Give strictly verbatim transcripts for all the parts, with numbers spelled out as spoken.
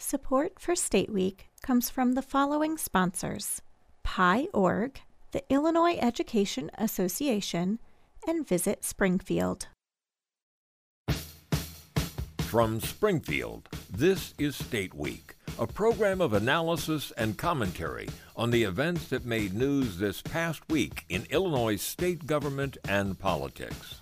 Support for State Week comes from the following sponsors: Pi dot org, the Illinois Education Association, and Visit Springfield. From Springfield, this is State Week, a program of analysis and commentary on the events that made news this past week in Illinois state government and politics.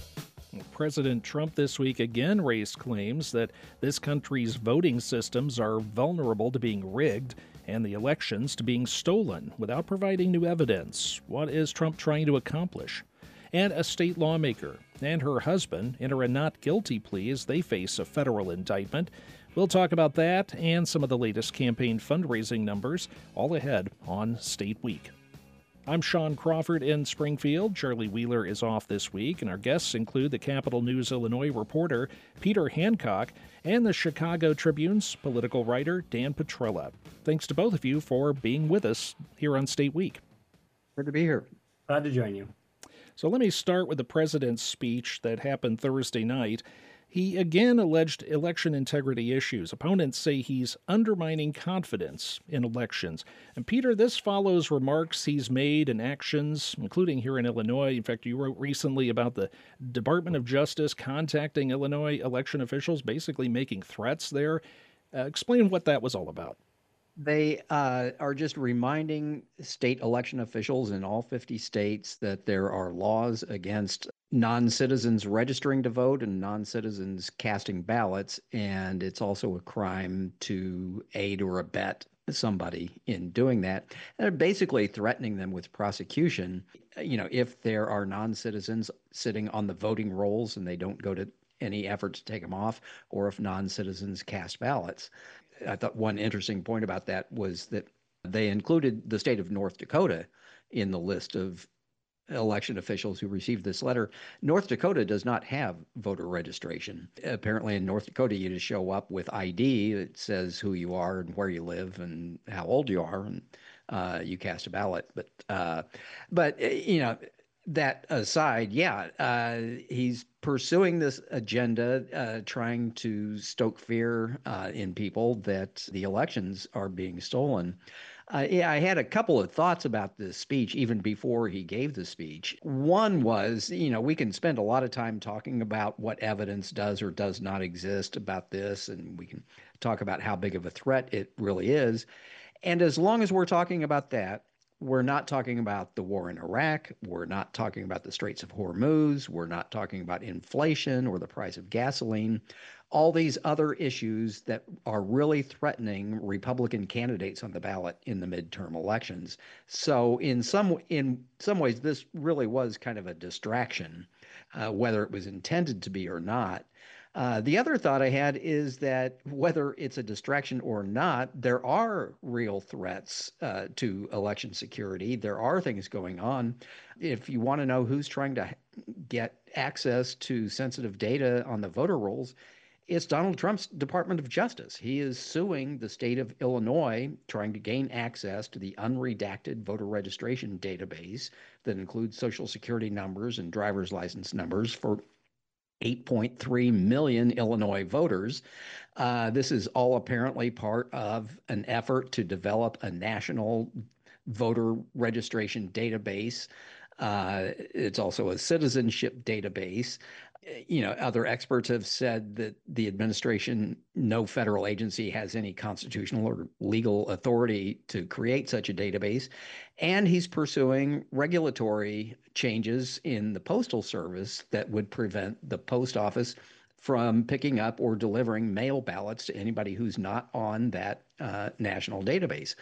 President Trump this week again raised claims that this country's voting systems are vulnerable to being rigged and the elections to being stolen without providing new evidence. What is Trump trying to accomplish? And a state lawmaker and her husband enter a not guilty plea as they face a federal indictment. We'll talk about that and some of the latest campaign fundraising numbers, all ahead on State Week. I'm Sean Crawford in Springfield. Charlie Wheeler is off this week, and our guests include the Capital News Illinois reporter Peter Hancock and the Chicago Tribune's political writer Dan Petrella. Thanks to both of you for being with us here on State Week. Good to be here. Glad to join you. So let me start with the president's speech that happened Thursday night. He again alleged election integrity issues. Opponents say he's undermining confidence in elections. And Peter, this follows remarks he's made and actions, including here in Illinois. In fact, you wrote recently about the Department of Justice contacting Illinois election officials, basically making threats there. Uh, explain what that was all about. They uh, are just reminding state election officials in all fifty states that there are laws against non-citizens registering to vote and non-citizens casting ballots, and it's also a crime to aid or abet somebody in doing that. They're basically threatening them with prosecution, you know, if there are non-citizens sitting on the voting rolls and they don't go to any effort to take them off, or if non-citizens cast ballots. I thought one interesting point about that was that they included the state of North Dakota in the list of election officials who received this letter. North Dakota does not have voter registration. Apparently in North Dakota, you just show up with I D that says who you are and where you live and how old you are, and uh, you cast a ballot. But, uh, but you know, that aside, yeah, uh, he's pursuing this agenda, uh, trying to stoke fear uh, in people that the elections are being stolen. Uh, yeah, I had a couple of thoughts about this speech even before he gave the speech. One was, you know, we can spend a lot of time talking about what evidence does or does not exist about this, and we can talk about how big of a threat it really is. And as long as we're talking about that, we're not talking about the war in Iraq. We're not talking about the Straits of Hormuz. We're not talking about inflation or the price of gasoline. All these other issues that are really threatening Republican candidates on the ballot in the midterm elections. So in some in some ways, this really was kind of a distraction, uh, whether it was intended to be or not. Uh, the other thought I had is that whether it's a distraction or not, there are real threats uh, to election security. There are things going on. If you want to know who's trying to get access to sensitive data on the voter rolls, it's Donald Trump's Department of Justice. He is suing the state of Illinois, trying to gain access to the unredacted voter registration database that includes Social Security numbers and driver's license numbers for eight point three million Illinois voters. Uh, this is all apparently part of an effort to develop a national voter registration database. Uh, it's also a citizenship database. You know, other experts have said that the administration, no federal agency has any constitutional or legal authority to create such a database. And he's pursuing regulatory changes in the Postal Service that would prevent the post office from picking up or delivering mail ballots to anybody who's not on that uh, national database.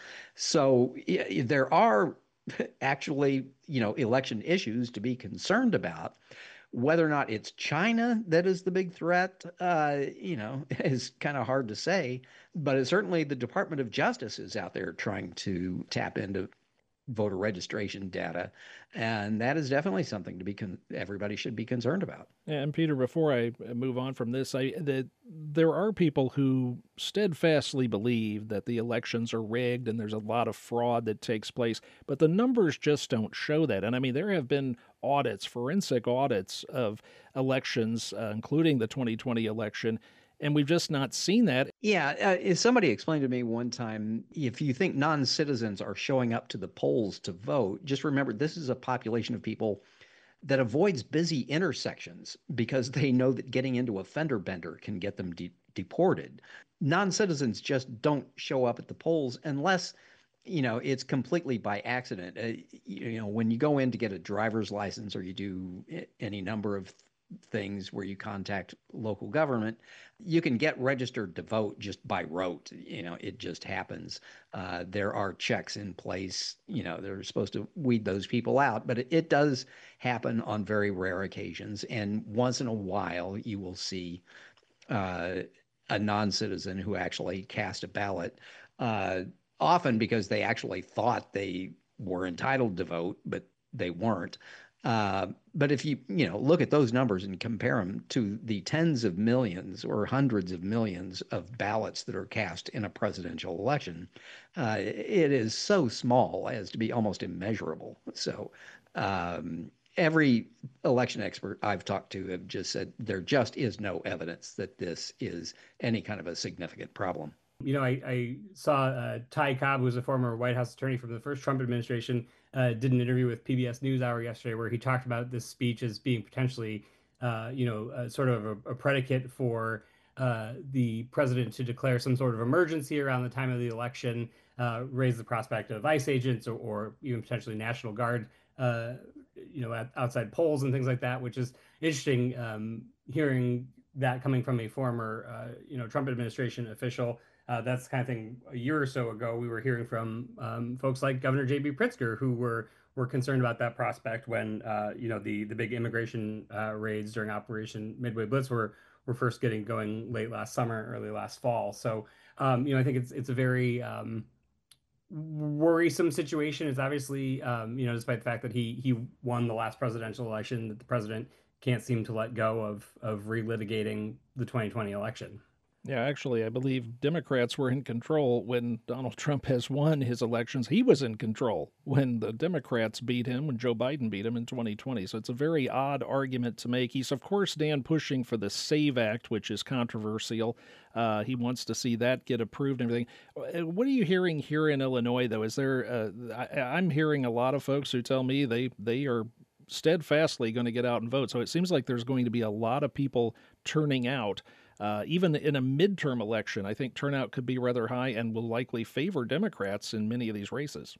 So yeah, there are actually, you know, election issues to be concerned about. Whether or not it's China that is the big threat, uh, you know, is kind of hard to say. But it's certainly the Department of Justice is out there trying to tap into voter registration data. And that is definitely something to be con- everybody should be concerned about. And Peter, before I move on from this, I that there are people who steadfastly believe that the elections are rigged and there's a lot of fraud that takes place, but the numbers just don't show that. And I mean, there have been audits, forensic audits of elections, uh, including the twenty twenty election, And we've just not seen that. Yeah, uh, somebody explained to me one time, if you think non-citizens are showing up to the polls to vote, just remember this is a population of people that avoids busy intersections because they know that getting into a fender bender can get them de- deported. Non-citizens just don't show up at the polls unless, you know, it's completely by accident. Uh, you know, when you go in to get a driver's license or you do any number of things where you contact local government, you can get registered to vote just by rote. You know, it just happens. Uh, there are checks in place. You know, they're supposed to weed those people out, but it, it does happen on very rare occasions. And once in a while, you will see uh, a non-citizen who actually cast a ballot, uh, often because they actually thought they were entitled to vote, but they weren't. Uh, but if you you know look at those numbers and compare them to the tens of millions or hundreds of millions of ballots that are cast in a presidential election, uh, it is so small as to be almost immeasurable. So um, every election expert I've talked to have just said there just is no evidence that this is any kind of a significant problem. You know, I, I saw uh, Ty Cobb, who was a former White House attorney from the first Trump administration, uh, did an interview with P B S NewsHour yesterday where he talked about this speech as being potentially, uh, you know, uh, sort of a, a predicate for uh, the president to declare some sort of emergency around the time of the election, uh, raise the prospect of ICE agents or, or even potentially National Guard, uh, you know, at, outside polls and things like that, which is interesting um, hearing that coming from a former, uh, you know, Trump administration official. Uh, that's the kind of thing a year or so ago we were hearing from um, folks like Governor J B Pritzker, who were were concerned about that prospect when uh, you know the the big immigration uh, raids during Operation Midway Blitz were were first getting going late last summer, early last fall. So um, you know I think it's it's a very um, worrisome situation. It's obviously um, you know despite the fact that he he won the last presidential election, that the president can't seem to let go of of relitigating the twenty twenty election. Yeah, actually, I believe Democrats were in control when Donald Trump has won his elections. He was in control when the Democrats beat him, when Joe Biden beat him in twenty twenty. So it's a very odd argument to make. He's, of course, Dan, pushing for the SAVE Act, which is controversial. Uh, he wants to see that get approved and everything. What are you hearing here in Illinois, though? Is there? Uh, I, I'm hearing a lot of folks who tell me they they are steadfastly going to get out and vote. So it seems like there's going to be a lot of people turning out. Uh, even in a midterm election, I think turnout could be rather high and will likely favor Democrats in many of these races.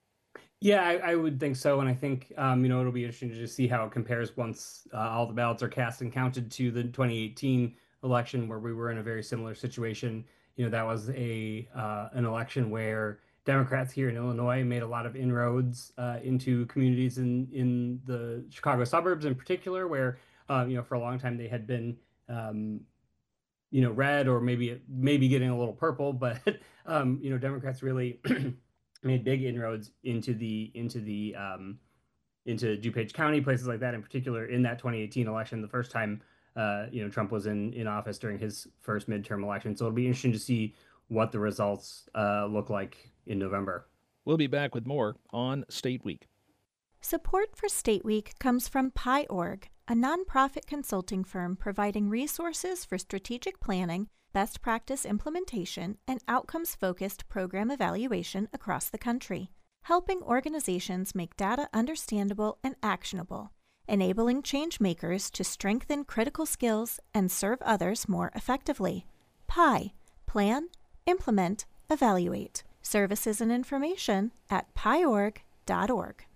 Yeah, I, I would think so. And I think, um, you know, it'll be interesting to just see how it compares once uh, all the ballots are cast and counted to the twenty eighteen election, where we were in a very similar situation. You know, that was a uh, an election where Democrats here in Illinois made a lot of inroads uh, into communities in, in the Chicago suburbs in particular, where, uh, you know, for a long time they had been um, you know, red or maybe maybe getting a little purple, but um, you know, Democrats really made big inroads into the into the um, into DuPage County, places like that in particular in that twenty eighteen election, the first time uh, you know Trump was in in office during his first midterm election. So it'll be interesting to see what the results uh, look like in November. We'll be back with more on State Week. Support for State Week comes from Pi dot org, a nonprofit consulting firm providing resources for strategic planning, best practice implementation, and outcomes-focused program evaluation across the country, helping organizations make data understandable and actionable, enabling change makers to strengthen critical skills and serve others more effectively. Pi. Plan, implement, evaluate. Services and information at pi org dot org.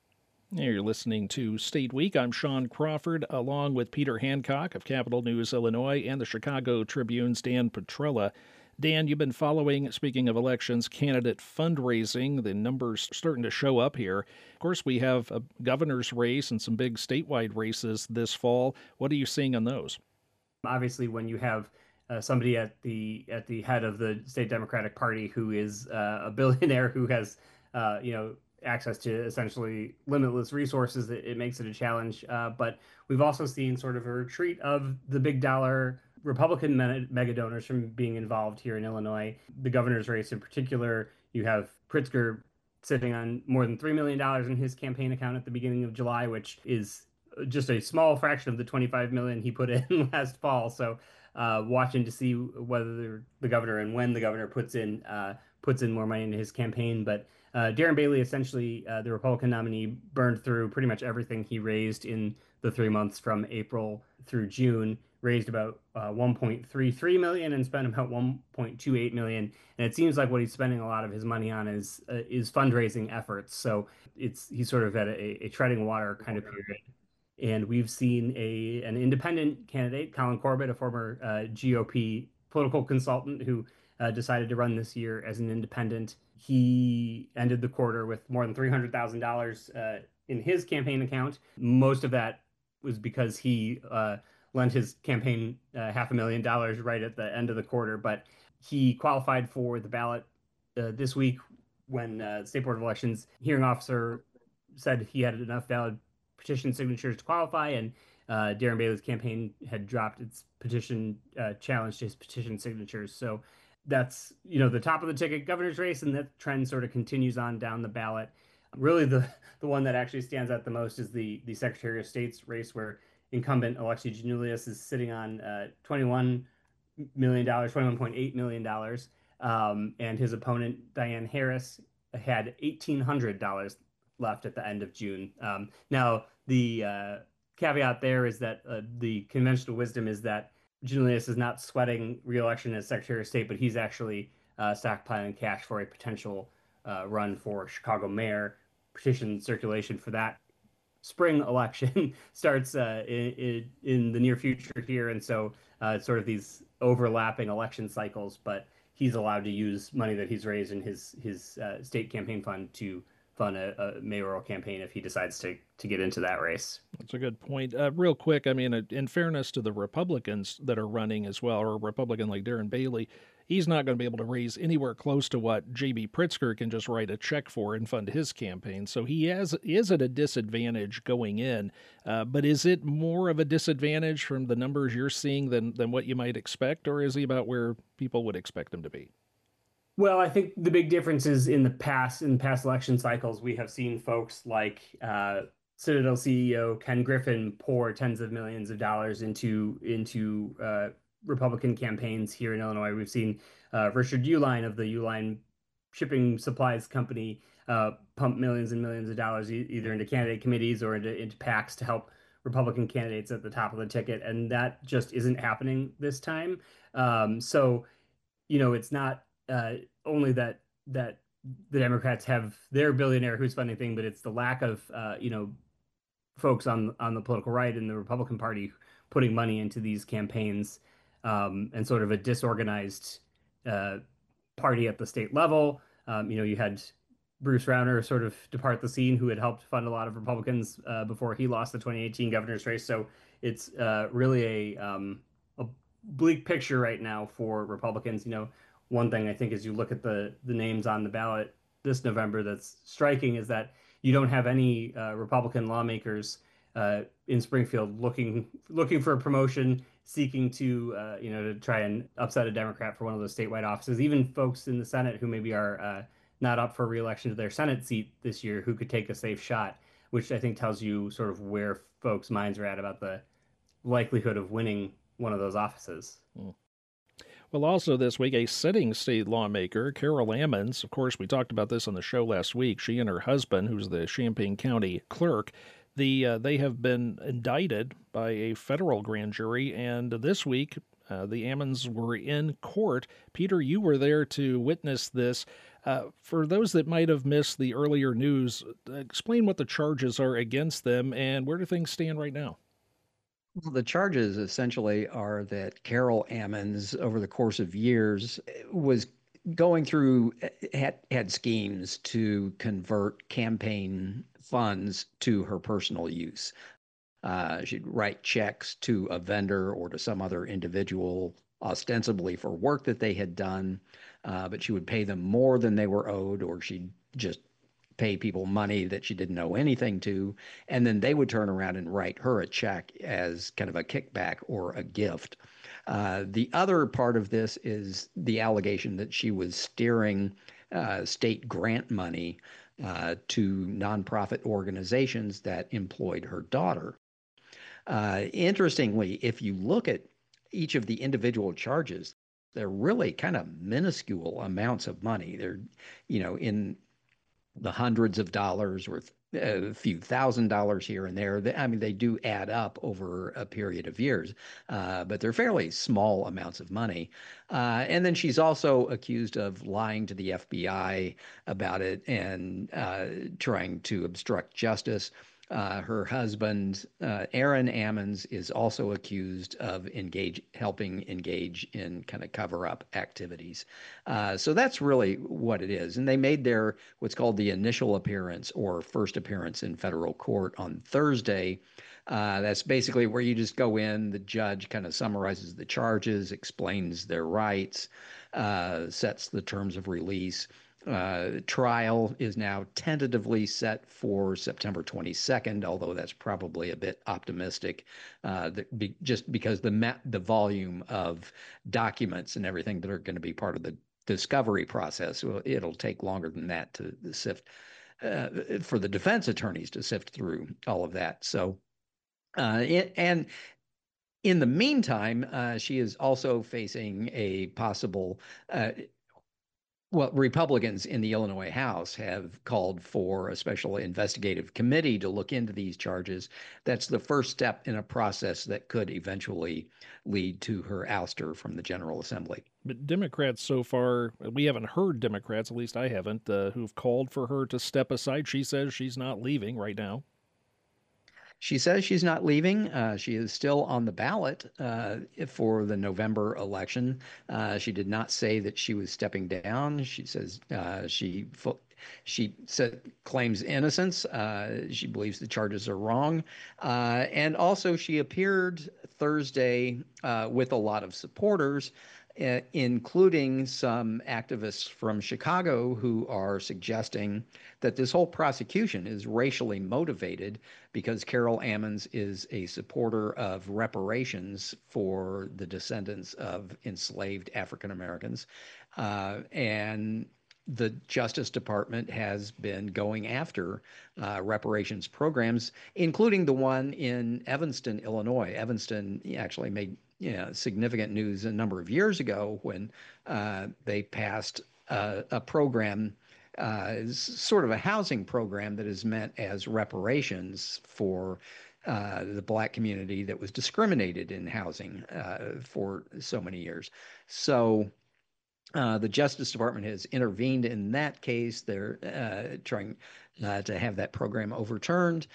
You're listening to State Week. I'm Sean Crawford, along with Peter Hancock of Capital News Illinois and the Chicago Tribune's Dan Petrella. Dan, you've been following, speaking of elections, candidate fundraising. The numbers starting to show up here. Of course, we have a governor's race and some big statewide races this fall. What are you seeing on those? Obviously, when you have uh, somebody at the at the head of the state Democratic Party who is uh, a billionaire who has, uh, you know, access to essentially limitless resources, it, it makes it a challenge. Uh, but we've also seen sort of a retreat of the big dollar Republican mega donors from being involved here in Illinois. The governor's race in particular, you have Pritzker sitting on more than three million dollars in his campaign account at the beginning of July, which is just a small fraction of the twenty-five million dollars he put in last fall. So uh, watching to see whether the governor and when the governor puts in uh, puts in more money into his campaign. But uh, Darren Bailey, essentially, uh, the Republican nominee, burned through pretty much everything he raised in the three months from April through June. Raised about uh, one point three three million and spent about one point two eight million. And it seems like what he's spending a lot of his money on is uh, is fundraising efforts. So it's he's sort of at a, a treading water kind of period. And we've seen a an independent candidate, Colin Corbett, a former uh, G O P political consultant who uh, decided to run this year as an independent. He ended the quarter with more than three hundred thousand dollars uh, in his campaign account. Most of that was because he uh, lent his campaign uh, half a million dollars right at the end of the quarter. But he qualified for the ballot uh, this week when uh, the State Board of Elections hearing officer said he had enough valid petition signatures to qualify, and uh, Darren Bailey's campaign had dropped its petition uh, challenge to his petition signatures. So that's, you know, the top of the ticket governor's race, and that trend sort of continues on down the ballot. Really, the the one that actually stands out the most is the the Secretary of State's race, where incumbent Alexi Giannoulias is sitting on uh, twenty-one million dollars, twenty-one point eight million dollars, um, and his opponent Diane Harris had eighteen hundred dollars left at the end of June. Um, now, the uh, caveat there is that uh, the conventional wisdom is that Giannoulias is not sweating re-election as Secretary of State, but he's actually uh, stockpiling cash for a potential uh, run for Chicago mayor. Petition circulation for that spring election starts uh, in, in the near future here, and so uh, it's sort of these overlapping election cycles. But he's allowed to use money that he's raised in his his uh, state campaign fund to fund a, a mayoral campaign if he decides to to get into that race. That's a good point. Uh, real quick, I mean, in fairness to the Republicans that are running as well, or a Republican like Darren Bailey, he's not going to be able to raise anywhere close to what J B Pritzker can just write a check for and fund his campaign. So he has, is at a disadvantage going in. Uh, but is it more of a disadvantage from the numbers you're seeing than, than what you might expect, or is he about where people would expect him to be? Well, I think the big difference is in the past, in past election cycles, we have seen folks like uh, Citadel C E O Ken Griffin pour tens of millions of dollars into into uh, Republican campaigns here in Illinois. We've seen uh, Richard Uihlein of the Uihlein Shipping Supplies Company uh, pump millions and millions of dollars e- either into candidate committees or into, into PACs to help Republican candidates at the top of the ticket. And that just isn't happening this time. Um, so, you know, it's not uh, only that that the Democrats have their billionaire who's funding thing, but it's the lack of, uh, you know, folks on on the political right in the Republican Party putting money into these campaigns, um, and sort of a disorganized uh, party at the state level. Um, you know, you had Bruce Rauner sort of depart the scene, who had helped fund a lot of Republicans uh, before he lost the twenty eighteen governor's race. So it's uh, really a, um, a bleak picture right now for Republicans. You know, one thing I think as you look at the the names on the ballot this November that's striking is that you don't have any uh, Republican lawmakers uh, in Springfield looking looking for a promotion, seeking to uh, you know to try and upset a Democrat for one of those statewide offices. Even folks in the Senate who maybe are uh, not up for re-election to their Senate seat this year, who could take a safe shot, which I think tells you sort of where folks' minds are at about the likelihood of winning one of those offices. Mm. Well, also this week, a sitting state lawmaker, Carol Ammons, of course, we talked about this on the show last week, she and her husband, who's the Champaign County clerk, the uh, they have been indicted by a federal grand jury, and this week, uh, the Ammons were in court. Peter, you were there to witness this. Uh, for those that might have missed the earlier news, explain what the charges are against them, and where do things stand right now? Well, the charges essentially are that Carol Ammons, over the course of years, was going through, had, had schemes to convert campaign funds to her personal use. Uh, she'd write checks to a vendor or to some other individual, ostensibly for work that they had done, uh, but she would pay them more than they were owed, or she'd just pay people money that she didn't know anything to, and then they would turn around and write her a check as kind of a kickback or a gift. Uh, the other part of this is the allegation that she was steering uh, state grant money uh, to nonprofit organizations that employed her daughter. Uh, interestingly, if you look at each of the individual charges, they're really kind of minuscule amounts of money. They're, you know, in the hundreds of dollars or a few thousand dollars here and there. I mean, they do add up over a period of years, uh, but they're fairly small amounts of money. Uh, and then she's also accused of lying to the F B I about it and uh, trying to obstruct justice. Uh, her husband, uh, Aaron Ammons, is also accused of engage, helping engage in kind of cover-up activities. Uh, so that's really what it is. And they made their what's called the initial appearance or first appearance in federal court on Thursday. Uh, that's basically where you just go in, the judge kind of summarizes the charges, explains their rights, uh, sets the terms of release. Uh, trial is now tentatively set for September twenty-second, although that's probably a bit optimistic, uh, that be, just because the ma- the volume of documents and everything that are going to be part of the discovery process, well, it'll take longer than that to sift uh, for the defense attorneys to sift through all of that. So, uh, it, and in the meantime, uh, she is also facing a possible. Uh, Well, Republicans in the Illinois House have called for a special investigative committee to look into these charges. That's the first step in a process that could eventually lead to her ouster from the General Assembly. But Democrats so far, we haven't heard Democrats, at least I haven't, uh, who've called for her to step aside. She says she's not leaving right now. She says she's not leaving. Uh, she is still on the ballot uh, for the November election. Uh, she did not say that she was stepping down. She says uh, she she said claims innocence. Uh, she believes the charges are wrong, uh, and also she appeared Thursday uh, with a lot of supporters. Uh, including some activists from Chicago who are suggesting that this whole prosecution is racially motivated because Carol Ammons is a supporter of reparations for the descendants of enslaved African Americans. Uh, and the Justice Department has been going after uh, reparations programs, including the one in Evanston, Illinois. Evanston actually made you know, significant news a number of years ago when uh, they passed uh, a program, uh, sort of a housing program that is meant as reparations for uh, the Black community that was discriminated in housing uh, for so many years. So uh, the Justice Department has intervened in that case. They're uh, trying uh, to have that program overturned.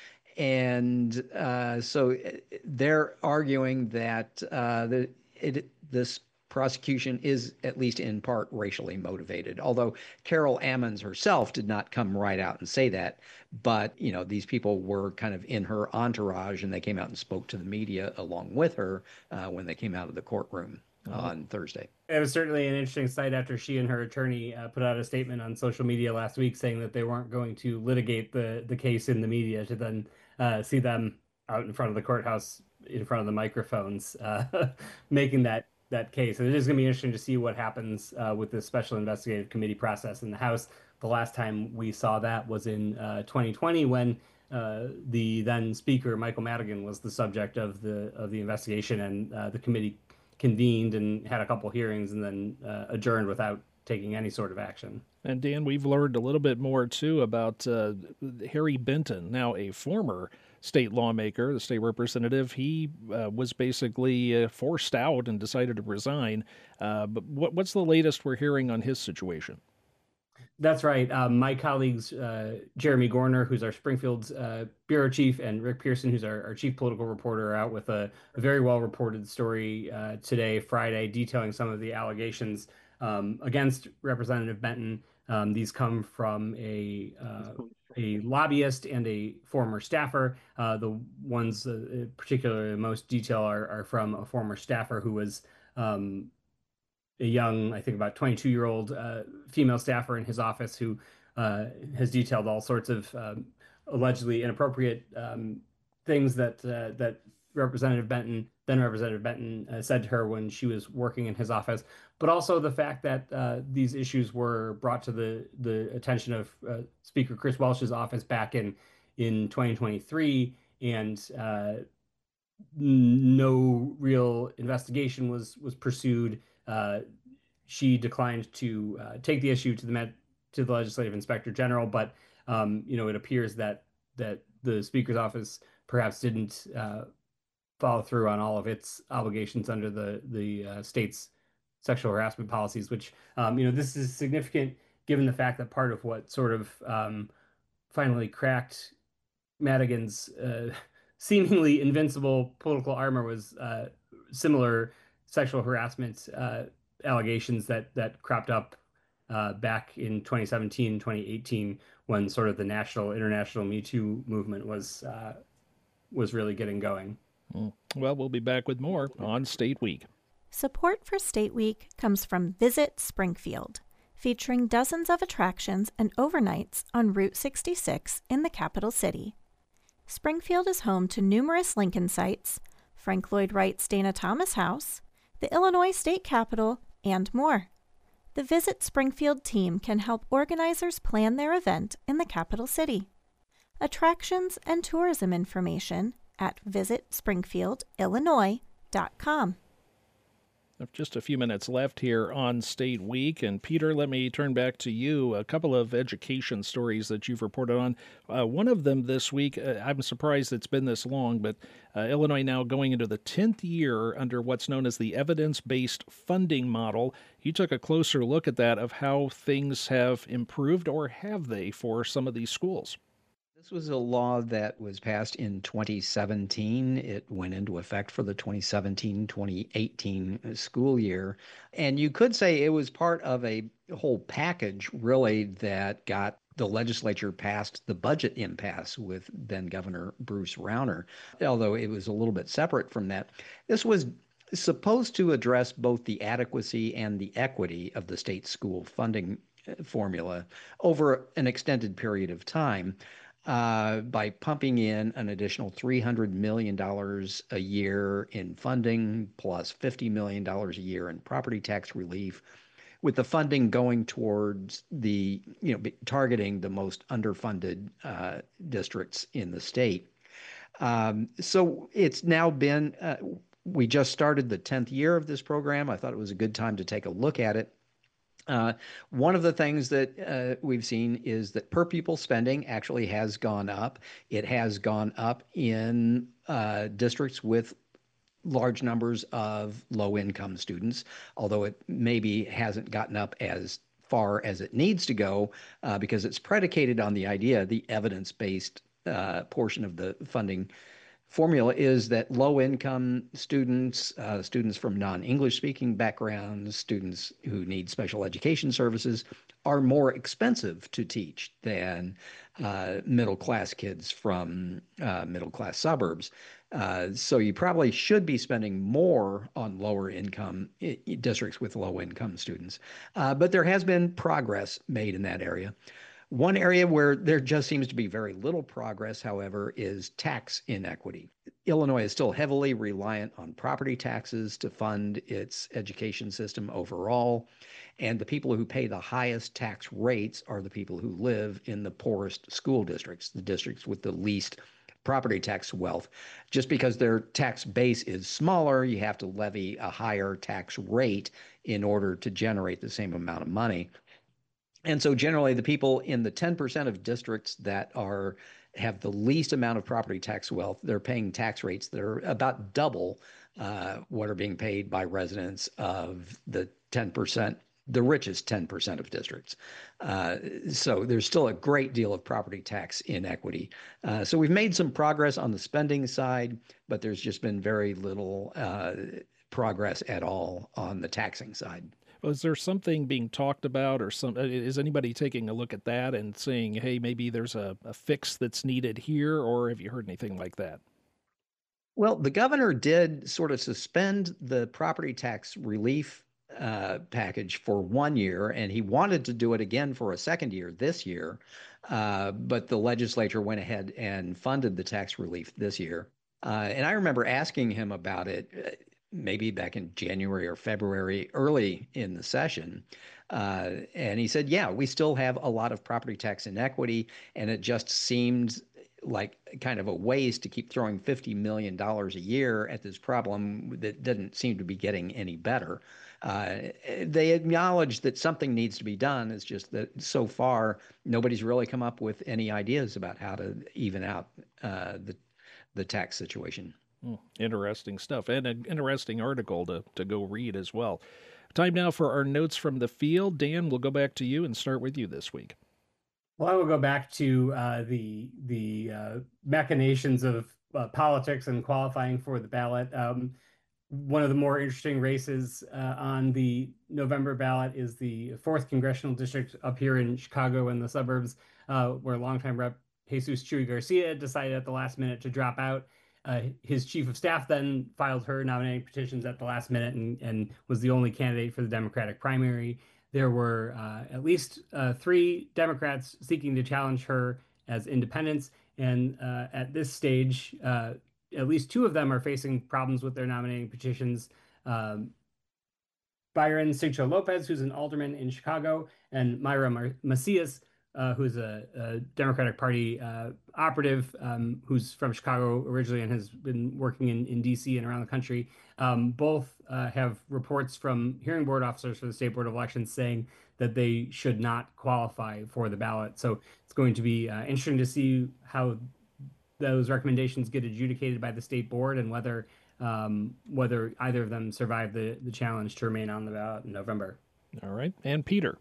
And uh, so they're arguing that uh, the, it, this prosecution is at least in part racially motivated. Although Carol Ammons herself did not come right out and say that, but you know these people were kind of in her entourage, and they came out and spoke to the media along with her uh, when they came out of the courtroom on Thursday. It was certainly an interesting sight after she and her attorney uh, put out a statement on social media last week saying that they weren't going to litigate the the case in the media, to then uh, see them out in front of the courthouse in front of the microphones uh, making that that case. And it is going to be interesting to see what happens uh, with this special investigative committee process in the House. The last time we saw that was in uh, twenty twenty when uh, the then Speaker Michael Madigan was the subject of the of the investigation, and uh, the committee convened and had a couple hearings and then uh, adjourned without taking any sort of action. And Dan, we've learned a little bit more too about uh, Harry Benton, now a former state lawmaker, the state representative. He uh, was basically uh, forced out and decided to resign. Uh, but what, what's the latest we're hearing on his situation? That's right. Um, my colleagues, uh, Jeremy Gorner, who's our Springfield uh, bureau chief, and Rick Pearson, who's our, our chief political reporter, are out with a, a very well-reported story uh, today, Friday, detailing some of the allegations um, against Representative Benton. Um, these come from a uh, a lobbyist and a former staffer. Uh, the ones uh, particularly most detail are, are from a former staffer who was um, a young, I think about twenty-two year old uh, female staffer in his office who uh, has detailed all sorts of um, allegedly inappropriate um, things that uh, that Representative Benton, then Representative Benton, uh, said to her when she was working in his office, but also the fact that uh, these issues were brought to the the attention of uh, Speaker Chris Welch's office back in in twenty twenty-three, and uh, no real investigation was was pursued. Uh, she declined to uh, take the issue to the Met, to the Legislative Inspector General, but um, you know, it appears that that the Speaker's office perhaps didn't uh, follow through on all of its obligations under the the uh, state's sexual harassment policies. Which um, you know, this is significant given the fact that part of what sort of um, finally cracked Madigan's uh, seemingly invincible political armor was uh, similar sexual harassment uh, allegations that that cropped up uh, back in twenty seventeen, twenty eighteen, when sort of the national, international Me Too movement was uh, was really getting going. Mm. Well, we'll be back with more on State Week. Support for State Week comes from Visit Springfield, featuring dozens of attractions and overnights on Route sixty-six in the capital city. Springfield is home to numerous Lincoln sites, Frank Lloyd Wright's Dana Thomas House, the Illinois State Capitol, and more. The Visit Springfield team can help organizers plan their event in the capital city. Attractions and tourism information at visit springfield illinois dot com. Just a few minutes left here on State Week. And Peter, let me turn back to you. A couple of education stories that you've reported on. Uh, one of them this week, uh, I'm surprised it's been this long, but uh, Illinois now going into the tenth year under what's known as the evidence-based funding model. You took a closer look at that, of how things have improved, or have they, for some of these schools? This was a law that was passed in twenty seventeen. It went into effect for the twenty seventeen twenty eighteen school year. And you could say it was part of a whole package, really, that got the legislature past the budget impasse with then Governor Bruce Rauner, although it was a little bit separate from that. This was supposed to address both the adequacy and the equity of the state school funding formula over an extended period of time. Uh, by pumping in an additional three hundred million dollars a year in funding, plus fifty million dollars a year in property tax relief, with the funding going towards the, you know, targeting the most underfunded uh, districts in the state. Um, so it's now been, uh, we just started the tenth year of this program. I thought it was a good time to take a look at it. Uh, one of the things that uh, we've seen is that per pupil spending actually has gone up. It has gone up in uh, districts with large numbers of low-income students, although it maybe hasn't gotten up as far as it needs to go uh, because it's predicated on the idea, the evidence-based uh, portion of the funding formula is that low-income students, uh, students from non-English speaking backgrounds, students who need special education services are more expensive to teach than uh, middle-class kids from uh, middle-class suburbs. Uh, so you probably should be spending more on lower-income districts with low-income students. Uh, but there has been progress made in that area. One area where there just seems to be very little progress, however, is tax inequity. Illinois is still heavily reliant on property taxes to fund its education system overall, and the people who pay the highest tax rates are the people who live in the poorest school districts, the districts with the least property tax wealth. Just because their tax base is smaller, you have to levy a higher tax rate in order to generate the same amount of money. And so generally the people in the ten percent of districts that are have the least amount of property tax wealth, they're paying tax rates that are about double uh, what are being paid by residents of the ten percent, the richest ten percent of districts. Uh, so there's still a great deal of property tax inequity. Uh, so we've made some progress on the spending side, but there's just been very little uh, progress at all on the taxing side. Is there something being talked about, or some, is anybody taking a look at that and saying, hey, maybe there's a, a fix that's needed here, or have you heard anything like that? Well, the governor did sort of suspend the property tax relief uh, package for one year, and he wanted to do it again for a second year this year, uh, but the legislature went ahead and funded the tax relief this year. Uh, and I remember asking him about it maybe back in January or February, early in the session. Uh, and he said, yeah, we still have a lot of property tax inequity, and it just seemed like kind of a waste to keep throwing fifty million dollars a year at this problem that didn't seem to be getting any better. Uh, they acknowledge that something needs to be done. It's just that so far, nobody's really come up with any ideas about how to even out uh, the, the tax situation. Hmm, interesting stuff, and an interesting article to, to go read as well. Time now for our notes from the field. Dan, we'll go back to you and start with you this week. Well, I will go back to uh, the the uh, machinations of uh, politics and qualifying for the ballot. Um, one of the more interesting races uh, on the November ballot is the fourth congressional district up here in Chicago and the suburbs, uh, where longtime Rep Jesus Chuy Garcia decided at the last minute to drop out. Uh, his chief of staff then filed her nominating petitions at the last minute and, and was the only candidate for the Democratic primary. There were uh, at least uh, three Democrats seeking to challenge her as independents. And uh, at this stage, uh, at least two of them are facing problems with their nominating petitions. Um, Byron Sigcho Lopez, who's an alderman in Chicago, and Myra Mar- Macias, uh, who's a, a Democratic Party uh, operative, um, who's from Chicago originally and has been working in, in D C and around the country. Um, both uh, have reports from hearing board officers for the State Board of Elections saying that they should not qualify for the ballot. So it's going to be uh, interesting to see how those recommendations get adjudicated by the state board and whether um, whether either of them survive the, the challenge to remain on the ballot in November. All right. And Peter.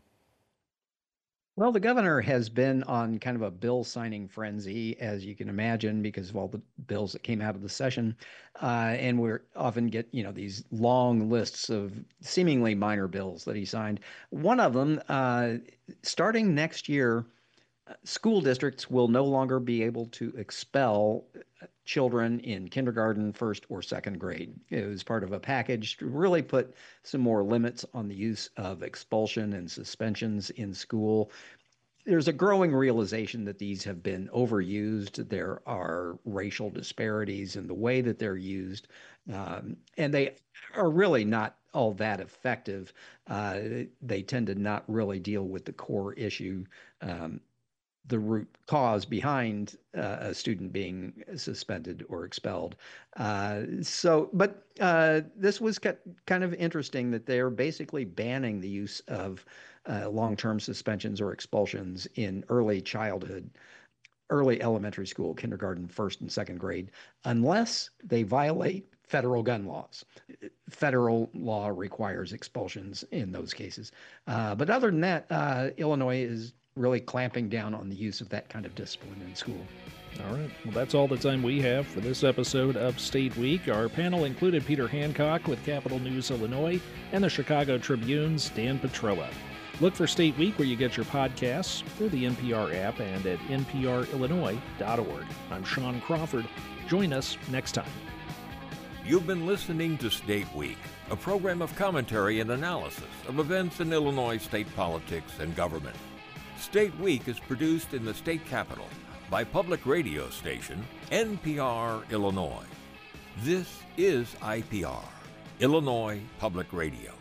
Well, the governor has been on kind of a bill signing frenzy, as you can imagine, because of all the bills that came out of the session. Uh, and we're often get, you know, these long lists of seemingly minor bills that he signed. One of them, uh, starting next year, school districts will no longer be able to expel children in kindergarten, first or second grade. It was part of a package to really put some more limits on the use of expulsion and suspensions in school. There's a growing realization that these have been overused. There are racial disparities in the way that they're used, um, and they are really not all that effective. Uh, they tend to not really deal with the core issue, um, the root cause behind uh, a student being suspended or expelled. Uh, so, but uh, this was kind of interesting that they're basically banning the use of uh, long-term suspensions or expulsions in early childhood, early elementary school, kindergarten, first and second grade, unless they violate federal gun laws. Federal law requires expulsions in those cases. Uh, but other than that, uh, Illinois is really clamping down on the use of that kind of discipline in school. All right. Well, that's all the time we have for this episode of State Week. Our panel included Peter Hancock with Capital News Illinois and the Chicago Tribune's Dan Petrella. Look for State Week where you get your podcasts through the N P R app and at n p r illinois dot org. I'm Sean Crawford. Join us next time. You've been listening to State Week, a program of commentary and analysis of events in Illinois state politics and government. State Week is produced in the state capital by public radio station N P R Illinois. This is I P R, Illinois Public Radio.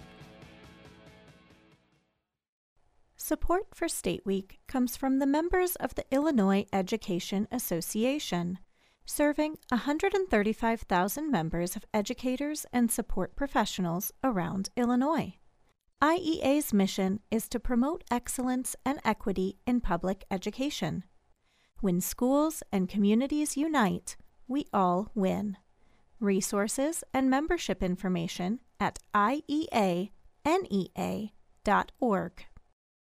Support for State Week comes from the members of the Illinois Education Association, serving one hundred thirty-five thousand members of educators and support professionals around Illinois. I E A's mission is to promote excellence and equity in public education. When schools and communities unite, we all win. Resources and membership information at I E A N E A dot org.